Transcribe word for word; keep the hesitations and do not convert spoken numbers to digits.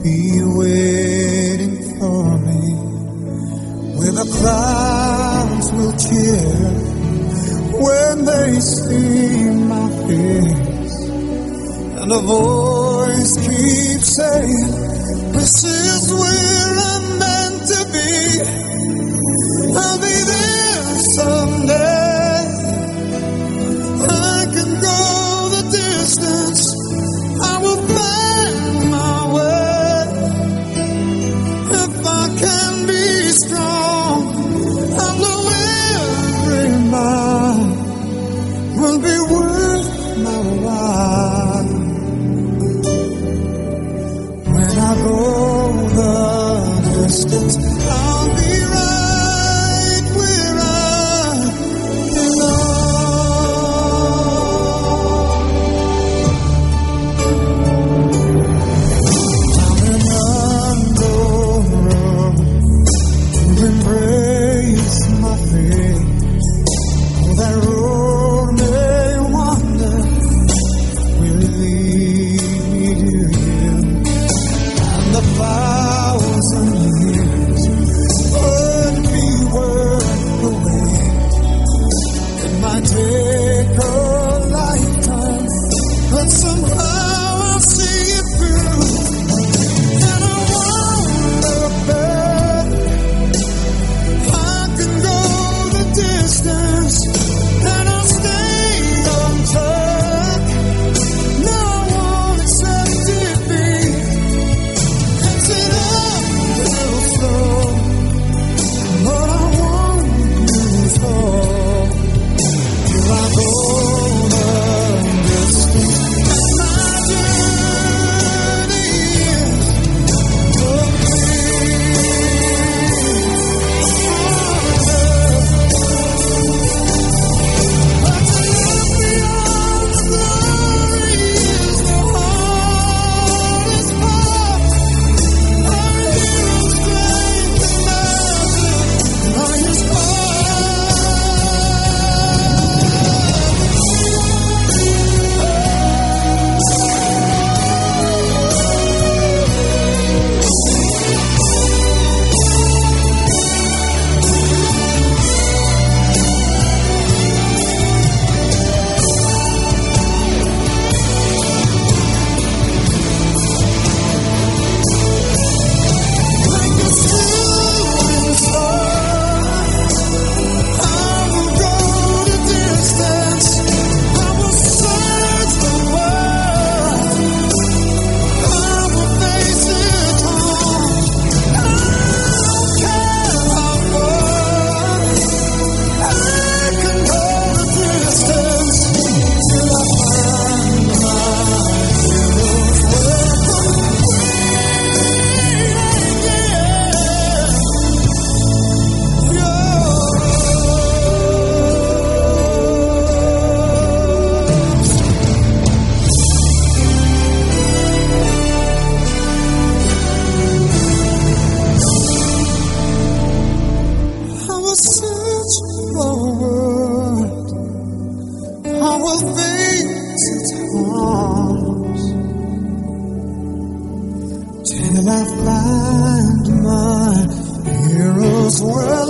be waiting for me, where the clouds will cheer when they see my face, and a voice keeps saying, this is where I'm meant to be. I'll be there someday. I can go the distance. I will find my way. If I can be strong, I know every mile will be worth my while. When I go the distance, I'll be right where I belong. Down an unknown road to embrace my faith. Oh, that road may wander, will it lead me to you? And the thousand years would be worth the wait. It might take a lifetime, but somehow I'll see it through. And I won't look back. I can go the distance, and I'll stay on track. No, I won't accept defeat. It's it up real slow, but I won't lose hope till I go the distance. And my journey is till I find my hero's world.